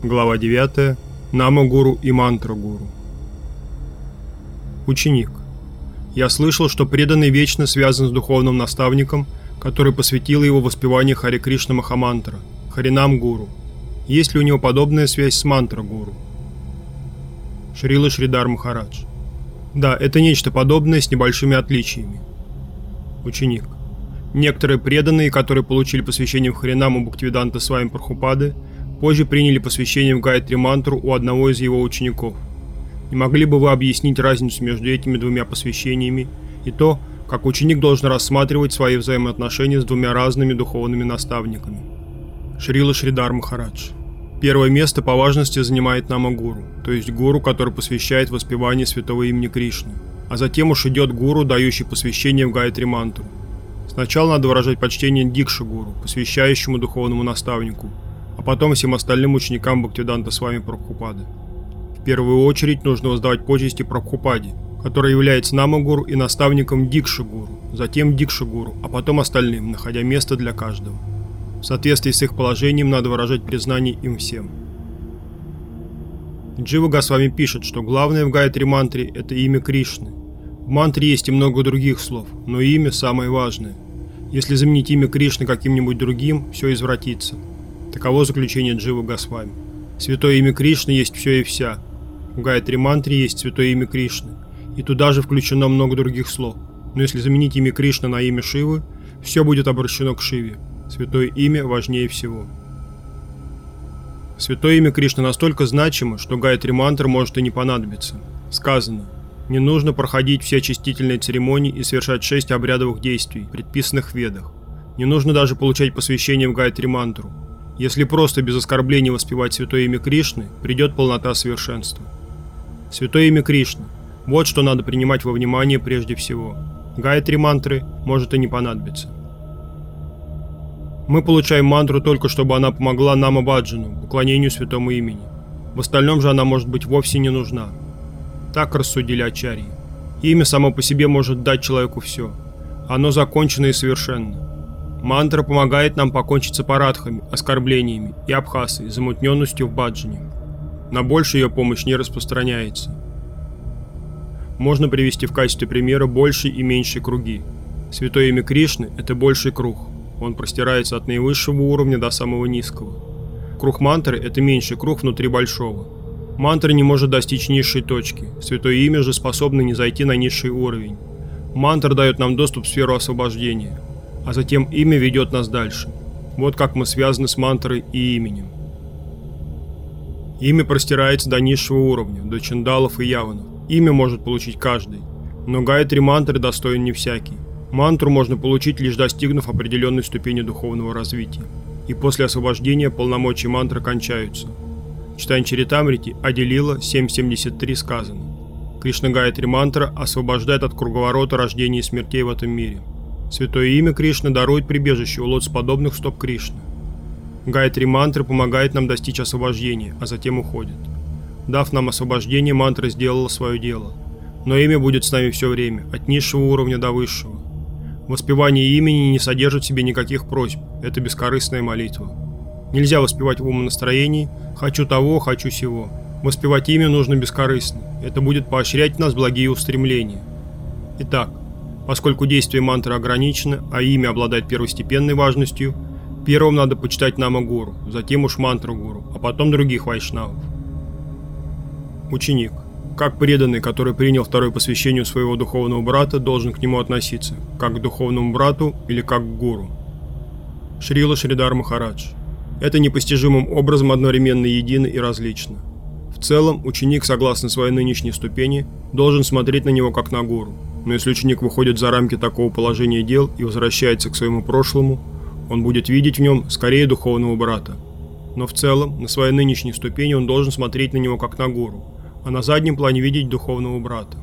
Глава 9. Нама-гуру и мантра-гуру. Ученик. Я слышал, что преданный вечно связан с духовным наставником, который посвятил его воспеванию Харе Кришна Махамантра, Харинам-гуру. Есть ли у него подобная связь с мантра-гуру? Шрила Шридар Махарадж. Да, это нечто подобное с небольшими отличиями. Ученик. Некоторые преданные, которые получили посвящение в Харинаму Бхактивиданта Свами Прабхупады, позже приняли посвящение в Гайатри мантру у одного из его учеников. Не могли бы вы объяснить разницу между этими двумя посвящениями и то, как ученик должен рассматривать свои взаимоотношения с двумя разными духовными наставниками? Шрила Шридар Махарадж. Первое место по важности занимает Нама-гуру, то есть гуру, который посвящает воспевание святого имени Кришны, а затем уж идет гуру, дающий посвящение в Гайатри мантру. Сначала надо выражать почтение Дикша-гуру, посвящающему духовному наставнику, а потом всем остальным ученикам Бхактивиданта Свами Прабхупады. В первую очередь нужно воздавать почести Прабхупаде, который является Нама-гуру и наставником Дикша-гуру, затем Дикша-гуру, а потом остальным, находя место для каждого. В соответствии с их положением надо выражать признание им всем. Джива Госвами пишет, что главное в Гайатри мантре – это имя Кришны. В мантре есть и много других слов, но имя самое важное. Если заменить имя Кришны каким-нибудь другим, все извратится. Таково заключение Дживы Госвами. Святое имя Кришны есть все и вся. В Гайатри мантре есть святое имя Кришны, и туда же включено много других слов. Но если заменить имя Кришны на имя Шивы, все будет обращено к Шиве. Святое имя важнее всего. Святое имя Кришны настолько значимо, что Гайатри мантра может и не понадобиться. Сказано: не нужно проходить все очистительные церемонии и совершать 6 обрядовых действий, предписанных в Ведах. Не нужно даже получать посвящение в Гайатри мантру. Если просто без оскорблений воспевать святое имя Кришны, придет полнота совершенства. Святое имя Кришны – вот что надо принимать во внимание прежде всего. Гайатри мантры может и не понадобиться. Мы получаем мантру только чтобы она помогла Нама-баджану, поклонению святому имени. В остальном же она может быть вовсе не нужна. Так рассудили ачарьи. Имя само по себе может дать человеку все. Оно закончено и совершенно. Мантра помогает нам покончить с апарадхами, оскорблениями и абхасой, замутненностью в баджане. На больше ее помощь не распространяется. Можно привести в качестве примера больший и меньший круги. Святое имя Кришны – это больший круг. Он простирается от наивысшего уровня до самого низкого. Круг мантры – это меньший круг внутри большого. Мантра не может достичь низшей точки, святое имя же способно не зайти на низший уровень. Мантра дает нам доступ в сферу освобождения, а затем имя ведет нас дальше. Вот как мы связаны с мантрой и именем. Имя простирается до низшего уровня, до чандалов и яванов. Имя может получить каждый, но Гайатри мантры достоин не всякий. Мантру можно получить, лишь достигнув определенной ступени духовного развития. И после освобождения полномочия мантры кончаются. В Читань-Чаритамрите Ади-лила 7.73 сказано: Кришна Гайатри мантра освобождает от круговорота рождений и смертей в этом мире. Святое имя Кришны дарует прибежище у лотосоподобных стоп Кришны. Гайатри мантра помогает нам достичь освобождения, а затем уходит. Дав нам освобождение, мантра сделала свое дело. Но имя будет с нами все время, от низшего уровня до высшего. Воспевание имени не содержит в себе никаких просьб, это бескорыстная молитва. Нельзя воспевать в умонастроении «хочу того, хочу сего». Воспевать имя нужно бескорыстно, это будет поощрять в нас благие устремления. Итак, поскольку действие мантры ограничено, а имя обладает первостепенной важностью, первым надо почитать Нама-гуру, затем уж мантру-гуру, а потом других вайшнавов. Ученик. Как преданный, который принял второе посвящение у своего духовного брата, должен к нему относиться? Как к духовному брату или как к гуру? Шрила Шридар Махарадж. Это непостижимым образом одновременно едино и различно. В целом, ученик, согласно своей нынешней ступени, должен смотреть на него как на гуру. Но если ученик выходит за рамки такого положения дел и возвращается к своему прошлому, он будет видеть в нем скорее духовного брата. Но в целом, на своей нынешней ступени он должен смотреть на него как на гуру, а на заднем плане видеть духовного брата.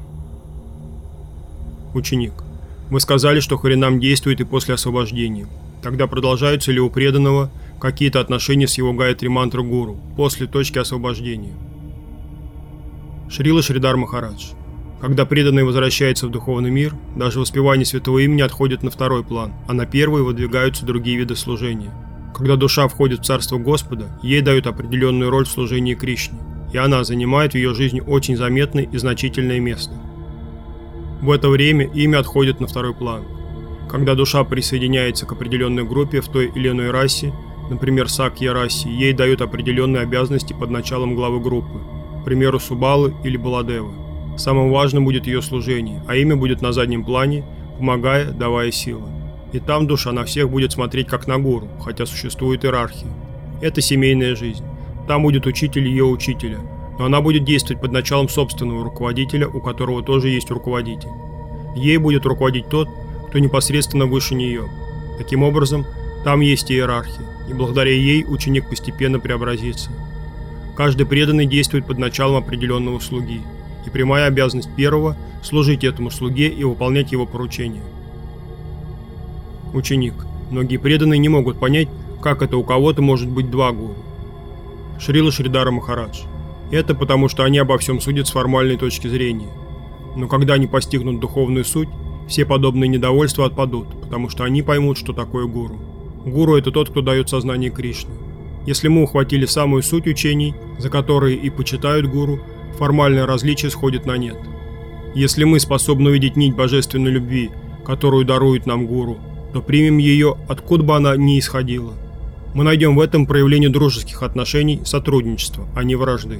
Ученик. Вы сказали, что Харинам действует и после освобождения. Тогда продолжаются ли у преданного какие-то отношения с его Гайатри мантра гуру после точки освобождения? Шрила Шридар Махарадж. Когда преданный возвращается в духовный мир, даже воспевание святого имени отходит на второй план, а на первый выдвигаются другие виды служения. Когда душа входит в Царство Господа, ей дают определенную роль в служении Кришне, и она занимает в ее жизни очень заметное и значительное место. В это время имя отходит на второй план. Когда душа присоединяется к определенной группе в той или иной расе, например, Сакья-расе, ей дают определенные обязанности под началом главы группы, к примеру, Субалы или Баладевы. Самым важным будет ее служение, а имя будет на заднем плане, помогая, давая силы. И там душа на всех будет смотреть как на гуру, хотя существует иерархия. Это семейная жизнь. Там будет учитель ее учителя, но она будет действовать под началом собственного руководителя, у которого тоже есть руководитель. Ей будет руководить тот, кто непосредственно выше нее. Таким образом, там есть иерархия, и благодаря ей ученик постепенно преобразится. Каждый преданный действует под началом определенного слуги, и прямая обязанность первого – служить этому слуге и выполнять его поручения. Ученик. Многие преданные не могут понять, как это у кого-то может быть два гуру. Шрила Шридхара Махарадж. Это потому, что они обо всем судят с формальной точки зрения. Но когда они постигнут духовную суть, все подобные недовольства отпадут, потому что они поймут, что такое гуру. Гуру – это тот, кто дает сознание Кришны. Если мы ухватили самую суть учений, за которые и почитают гуру, формальное различие сходит на нет. Если мы способны увидеть нить божественной любви, которую дарует нам гуру, то примем ее, откуда бы она ни исходила. Мы найдем в этом проявление дружеских отношений, сотрудничества, а не вражды.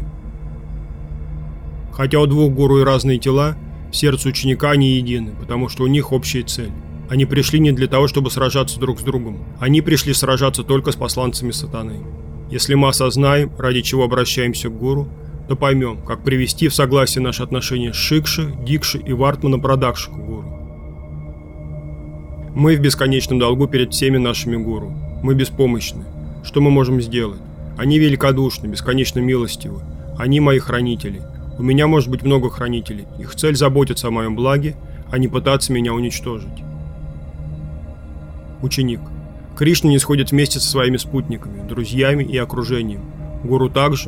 Хотя у двух гуру и разные тела, в сердце ученика они едины, потому что у них общая цель. Они пришли не для того, чтобы сражаться друг с другом. Они пришли сражаться только с посланцами сатаны. Если мы осознаем, ради чего обращаемся к гуру, то поймем, как привести в согласие наши отношения с Шикши, Дикши и Вартмана Прадакши к гуру. Мы в бесконечном долгу перед всеми нашими гуру. Мы беспомощны. Что мы можем сделать? Они великодушны, бесконечно милостивы. Они мои хранители. У меня может быть много хранителей. Их цель заботиться о моем благе, а не пытаться меня уничтожить. Ученик. Кришна не сходит вместе со своими спутниками, друзьями и окружением. Гуру также?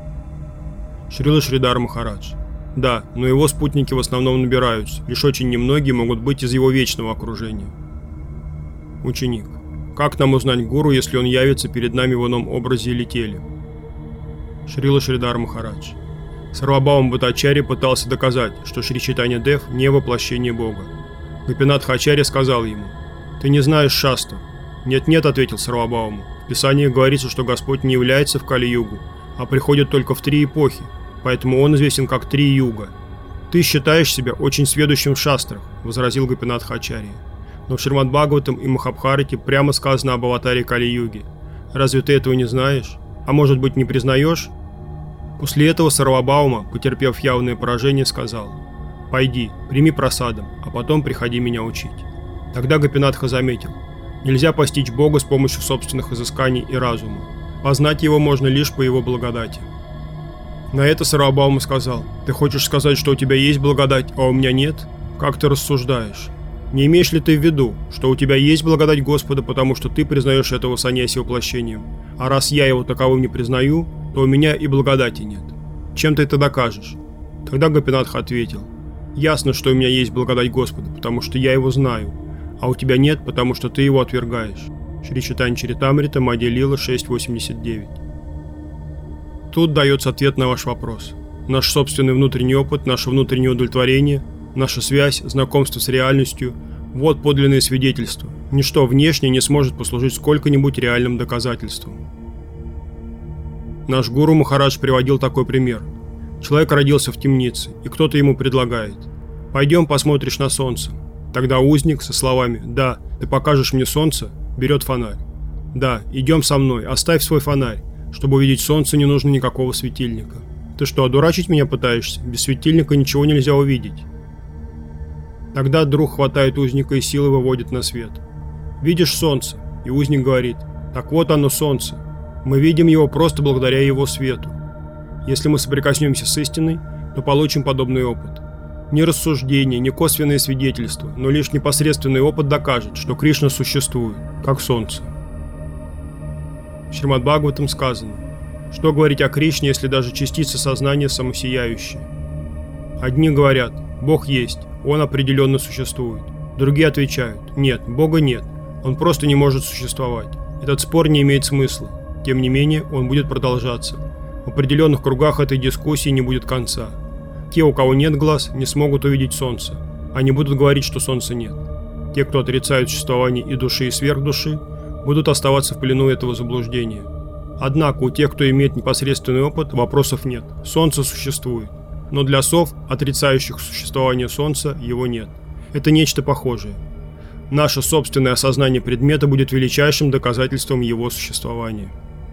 Шрила Шридхар Махарадж. Да, но его спутники в основном набираются, лишь очень немногие могут быть из его вечного окружения. Ученик. Как нам узнать гуру, если он явится перед нами в ином образе или теле? Шрила Шридхар Махарадж. Сарвабхаума Бхаттачарья пытался доказать, что Шри Чайтанья Дев не воплощение Бога. Гопинатха Ачарья сказал ему: «Ты не знаешь шастров». «Нет-нет», — ответил Сарвабхаума. «В Писании говорится, что Господь не является в Кали-югу, а приходит только в 3 эпохи, поэтому он известен как 3 юга». «Ты считаешь себя очень сведущим в шастрах», — возразил Гопинатха Ачарья. «Но в Шримад-Бхагаватам и Махабхарате прямо сказано об аватаре Кали-юги. Разве ты этого не знаешь? А может быть, не признаешь?» После этого Сарвабхаума, потерпев явное поражение, сказал: «Пойди, прими просадом, а потом приходи меня учить». Тогда Гопинатха заметил: нельзя постичь Бога с помощью собственных изысканий и разума. Познать его можно лишь по его благодати. На это Сарвабхаума сказал: «Ты хочешь сказать, что у тебя есть благодать, а у меня нет? Как ты рассуждаешь? Не имеешь ли ты в виду, что у тебя есть благодать Господа, потому что ты признаешь этого саньяси воплощением? А раз я его таковым не признаю, то у меня и благодати нет. Чем ты это докажешь?» Тогда Гопинатха ответил: «Ясно, что у меня есть благодать Господа, потому что я его знаю, а у тебя нет, потому что ты его отвергаешь». Шри Чайтанья Чаритамрита, Мадья Лила 6.89. Тут дается ответ на ваш вопрос. Наш собственный внутренний опыт, наше внутреннее удовлетворение, наша связь, знакомство с реальностью – вот подлинные свидетельства. Ничто внешнее не сможет послужить сколько-нибудь реальным доказательством. Наш гуру Махарадж приводил такой пример. Человек родился в темнице, и кто-то ему предлагает: «Пойдем посмотришь на солнце». Тогда узник со словами «Да, ты покажешь мне солнце» берет фонарь. «Да, идем со мной, оставь свой фонарь. Чтобы увидеть солнце, не нужно никакого светильника». «Ты что, одурачить меня пытаешься? Без светильника ничего нельзя увидеть». Тогда друг хватает узника и силой выводит на свет. «Видишь солнце?» И узник говорит: «Так вот оно солнце. Мы видим его просто благодаря его свету». Если мы соприкоснемся с истиной, то получим подобный опыт. Ни рассуждения, ни косвенные свидетельства, но лишь непосредственный опыт докажет, что Кришна существует, как солнце. В Шримад-Бхагаватам сказано: что говорить о Кришне, если даже частица сознания самосияющая? Одни говорят: Бог есть, Он определенно существует. Другие отвечают: нет, Бога нет, Он просто не может существовать. Этот спор не имеет смысла. Тем не менее, он будет продолжаться. В определенных кругах этой дискуссии не будет конца. Те, у кого нет глаз, не смогут увидеть солнце. Они будут говорить, что солнца нет. Те, кто отрицают существование и души, и сверхдуши, будут оставаться в плену этого заблуждения. Однако у тех, кто имеет непосредственный опыт, вопросов нет. Солнце существует. Но для сов, отрицающих существование солнца, его нет. Это нечто похожее. Наше собственное осознание предмета будет величайшим доказательством его существования.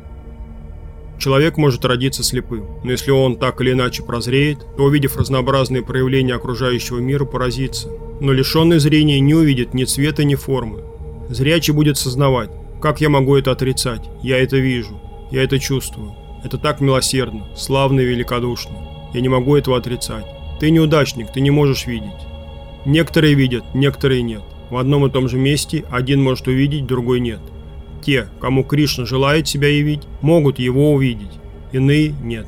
Человек может родиться слепым, но если он так или иначе прозреет, то, увидев разнообразные проявления окружающего мира, поразится. Но лишенный зрения не увидит ни цвета, ни формы. Зрячий будет сознавать: как я могу это отрицать? Я это вижу, я это чувствую. Это так милосердно, славно и великодушно. Я не могу этого отрицать. Ты неудачник, ты не можешь видеть. Некоторые видят, некоторые нет. В одном и том же месте один может увидеть, другой нет. Те, кому Кришна желает себя явить, могут его увидеть, иные нет.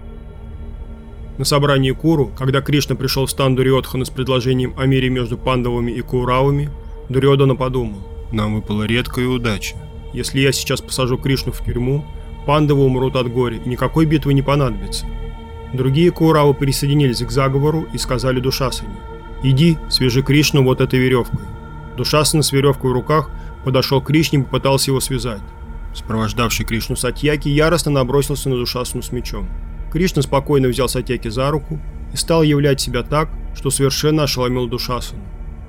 На собрании Куру, когда Кришна пришел в стан Дурьодхана с предложением о мире между Пандавами и Кауравами, Дурьодхана подумал: нам выпала редкая удача. Если я сейчас посажу Кришну в тюрьму, Пандавы умрут от горя, и никакой битвы не понадобится. Другие Кауравы присоединились к заговору и сказали Душасане: иди, свяжи Кришну вот этой веревкой. Душасана с веревкой в руках подошел к Кришне и попытался его связать. Сопровождавший Кришну Сатьяки яростно набросился на Душасану с мечом. Кришна спокойно взял Сатьяки за руку и стал являть себя так, что совершенно ошеломил Душасану.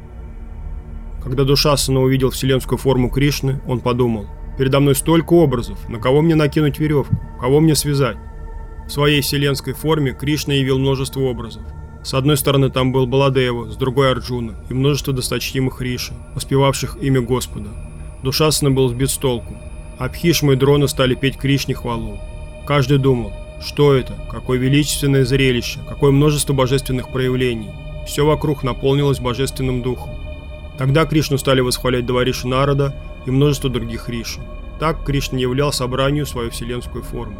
Когда Душасана увидел вселенскую форму Кришны, он подумал: передо мной столько образов, на кого мне накинуть веревку, кого мне связать? В своей вселенской форме Кришна явил множество образов. С одной стороны там был Баладева, с другой Арджуна и множество досточтимых риши, воспевавших имя Господа. Душасана был сбит с толку. Абхишма и Дрона стали петь Кришне хвалу. Каждый думал: что это, какое величественное зрелище, какое множество божественных проявлений. Все вокруг наполнилось божественным духом. Тогда Кришну стали восхвалять два риши Нарада и множество других риши. Так Кришна являл собранию свою вселенскую форму.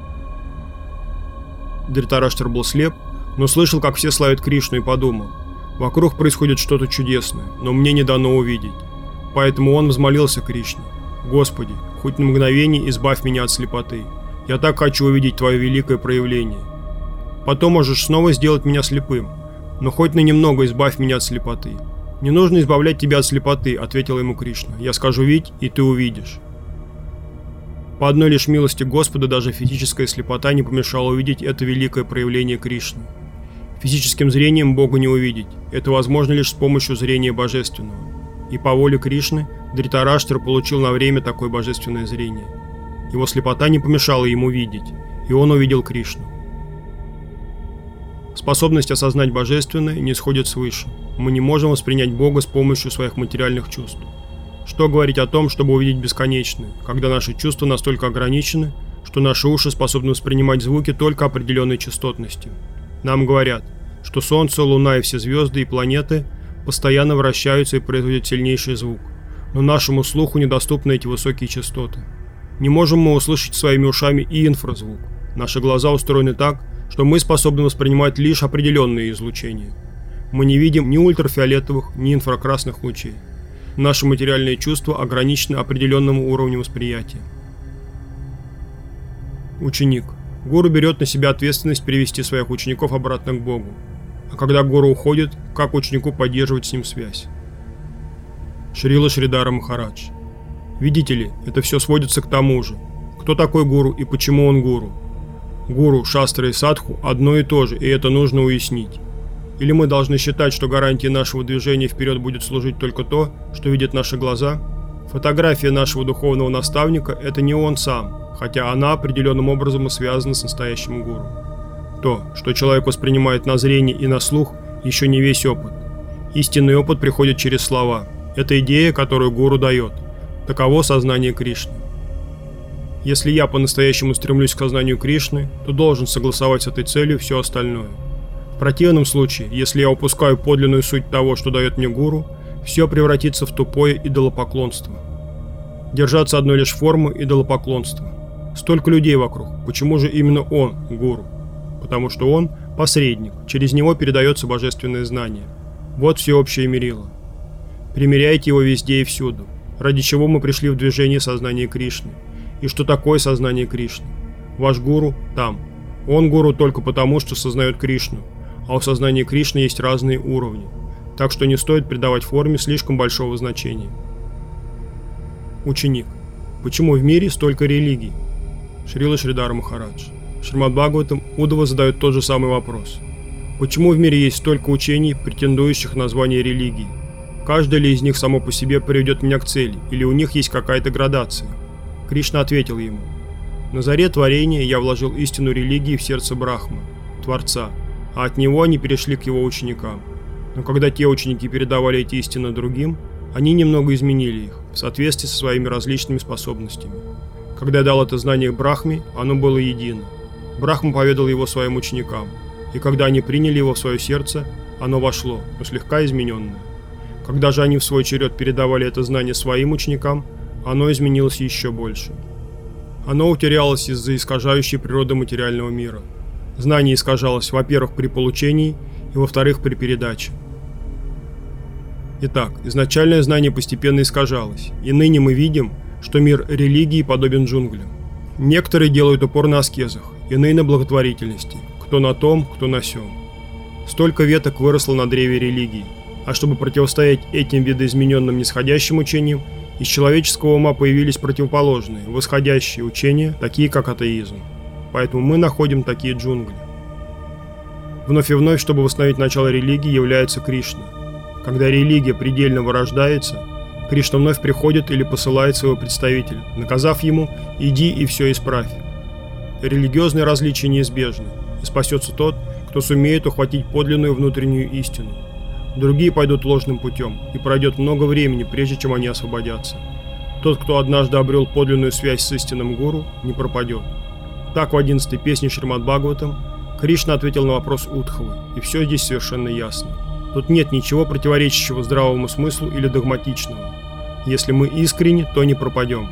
Дритараштра был слеп, но слышал, как все славят Кришну, и подумал: вокруг происходит что-то чудесное, но мне не дано увидеть. Поэтому он взмолился Кришне: Господи, хоть на мгновение избавь меня от слепоты. Я так хочу увидеть Твое великое проявление. Потом можешь снова сделать меня слепым, но хоть на немного избавь меня от слепоты. Не нужно избавлять тебя от слепоты, ответил ему Кришна. Я скажу видь, и ты увидишь. По одной лишь милости Господа даже физическая слепота не помешала увидеть это великое проявление Кришны. Физическим зрением Бога не увидеть, это возможно лишь с помощью зрения божественного. И по воле Кришны Дритараштра получил на время такое божественное зрение. Его слепота не помешала ему видеть, и он увидел Кришну. Способность осознать божественное не сходит свыше. Мы не можем воспринять Бога с помощью своих материальных чувств. Что говорить о том, чтобы увидеть бесконечное, когда наши чувства настолько ограничены, что наши уши способны воспринимать звуки только определенной частотностью. Нам говорят, что Солнце, Луна и все звезды и планеты постоянно вращаются и производят сильнейший звук, но нашему слуху недоступны эти высокие частоты. Не можем мы услышать своими ушами и инфразвук. Наши глаза устроены так, что мы способны воспринимать лишь определенные излучения. Мы не видим ни ультрафиолетовых, ни инфракрасных лучей. Наши материальные чувства ограничены определенным уровнем восприятия. Ученик. Гуру берет на себя ответственность перевести своих учеников обратно к Богу. А когда гуру уходит, как ученику поддерживать с ним связь? Шрила Шридара Махарадж. Видите ли, это все сводится к тому же. Кто такой гуру и почему он гуру? Гуру, шастра и садху одно и то же, и это нужно уяснить. Или мы должны считать, что гарантией нашего движения вперед будет служить только то, что видят наши глаза? Фотография нашего духовного наставника – это не он сам, хотя она определенным образом и связана с настоящим гуру. То, что человек воспринимает на зрение и на слух, еще не весь опыт. Истинный опыт приходит через слова. Это идея, которую гуру дает. Таково сознание Кришны. Если я по-настоящему стремлюсь к сознанию Кришны, то должен согласовать с этой целью все остальное. В противном случае, если я упускаю подлинную суть того, что дает мне гуру, все превратится в тупое идолопоклонство. Держаться одной лишь формы – идолопоклонство. Столько людей вокруг, почему же именно он – гуру? Потому что он – посредник, через него передается божественное знание. Вот всеобщее мерило. Примеряйте его везде и всюду. ради чего мы пришли в движение сознания Кришны, и что такое сознание Кришны. Ваш гуру там. Он гуру только потому, что сознает Кришну, а у сознания Кришны есть разные уровни, так что не стоит придавать форме слишком большого значения. Ученик. Почему в мире столько религий? Шрила Шридхар Махарадж. Шримад Бхагаватам Уддхава задает тот же самый вопрос. Почему в мире есть столько учений, претендующих на звание религии? Каждое ли из них само по себе приведет меня к цели, или у них есть какая-то градация? Кришна ответил ему. На заре творения я вложил истину религии в сердце Брахмы, Творца, а от него они перешли к его ученикам. Но когда те ученики передавали эти истины другим, они немного изменили их, в соответствии со своими различными способностями. Когда я дал это знание Брахме, оно было едино. Брахма поведал его своим ученикам, и когда они приняли его в свое сердце, оно вошло, но слегка измененное. Когда же они в свой черед передавали это знание своим ученикам, оно изменилось еще больше. Оно утерялось из-за искажающей природы материального мира. Знание искажалось, во-первых, при получении, и во-вторых, при передаче. Итак, изначальное знание постепенно искажалось, и ныне мы видим, что мир религии подобен джунглям. Некоторые делают упор на аскезах, иные на благотворительности, кто на том, кто на сём. Столько веток выросло на древе религии, а чтобы противостоять этим видоизмененным нисходящим учениям, из человеческого ума появились противоположные, восходящие учения, такие как атеизм. Поэтому мы находим такие джунгли. Вновь и вновь, чтобы восстановить начало религии, является Кришна. Когда религия предельно вырождается, Кришна вновь приходит или посылает своего представителя, наказав ему «иди и все исправь». Религиозные различия неизбежны, и спасется тот, кто сумеет ухватить подлинную внутреннюю истину. Другие пойдут ложным путем, и пройдет много времени, прежде чем они освободятся. Тот, кто однажды обрел подлинную связь с истинным гуру, не пропадет. Так в 11-й песне Шримад Бхагаватам Кришна ответил на вопрос Уддхавы, и все здесь совершенно ясно. Тут нет ничего противоречащего здравому смыслу или догматичного. Если мы искренни, то не пропадем.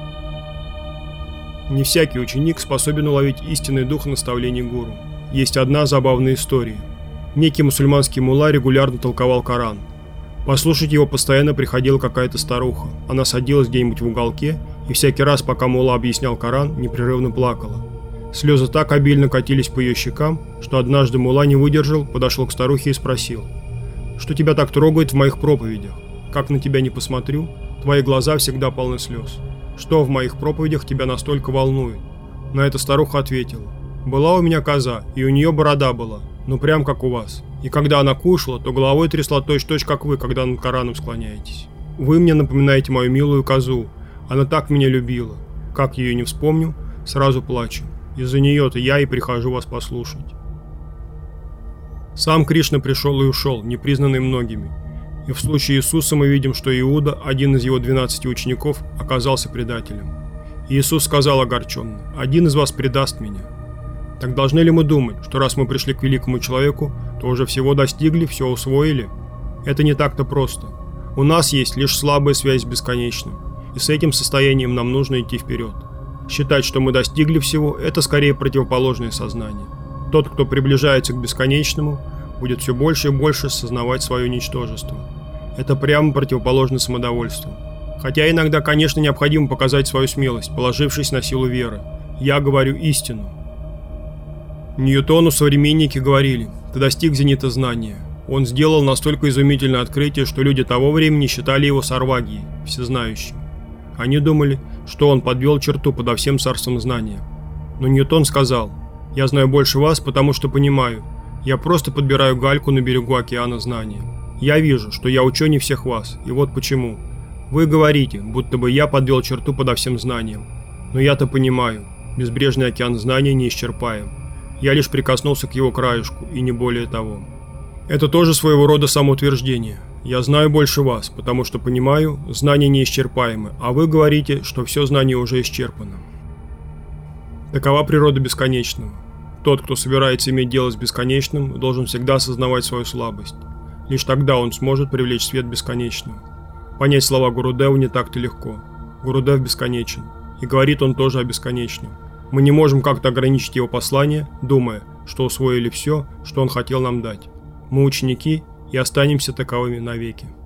Не всякий ученик способен уловить истинный дух наставлений гуру. Есть одна забавная история. Некий мусульманский мулла регулярно толковал Коран. Послушать его постоянно приходила какая-то старуха. Она садилась где-нибудь в уголке, и всякий раз, пока мулла объяснял Коран, непрерывно плакала. Слезы так обильно катились по ее щекам, что однажды мулла не выдержал, подошел к старухе и спросил: «Что тебя так трогает в моих проповедях? Как на тебя не посмотрю, твои глаза всегда полны слез. Что в моих проповедях тебя настолько волнует?» На это старуха ответила: «Была у меня коза, и у нее борода была, ну прям как у вас. И когда она кушала, то головой трясла точь-в-точь, как вы, когда над Кораном склоняетесь. Вы мне напоминаете мою милую козу. Она так меня любила. Как ее не вспомню, сразу плачу. Из-за нее-то я и прихожу вас послушать». Сам Кришна пришел и ушел, не признанный многими. И в случае Иисуса мы видим, что Иуда, один из его 12 учеников, оказался предателем. И Иисус сказал огорченно: «Один из вас предаст меня». Так должны ли мы думать, что раз мы пришли к великому человеку, то уже всего достигли, все усвоили? Это не так-то просто. У нас есть лишь слабая связь с бесконечным, и с этим состоянием нам нужно идти вперед. Считать, что мы достигли всего, это скорее противоположное сознание. Тот, кто приближается к бесконечному, будет все больше и больше сознавать свое ничтожество. Это прямо противоположно самодовольству. Хотя иногда, конечно, необходимо показать свою смелость, положившись на силу веры. Я говорю истину. Ньютону современники говорили: «Ты достиг зенита знания». Он сделал настолько изумительное открытие, что люди того времени считали его сарвагией, всезнающим. Они думали, что он подвел черту подо всем царством знания. Но Ньютон сказал: «Я знаю больше вас, потому что понимаю. Я просто подбираю гальку на берегу океана знания. Я вижу, что я ученый всех вас, и вот почему. Вы говорите, будто бы я подвел черту подо всем знанием. Но я-то понимаю, безбрежный океан знания неисчерпаем. Я лишь прикоснулся к его краешку, и не более того». Это тоже своего рода самоутверждение. Я знаю больше вас, потому что понимаю, знания неисчерпаемы, а вы говорите, что все знание уже исчерпано. Такова природа бесконечного. Тот, кто собирается иметь дело с бесконечным, должен всегда осознавать свою слабость. Лишь тогда он сможет привлечь свет бесконечного. Понять слова Гурудева не так-то легко. Гурудев бесконечен, и говорит он тоже о бесконечном. Мы не можем как-то ограничить его послание, думая, что усвоили все, что он хотел нам дать. Мы ученики и останемся таковыми навеки.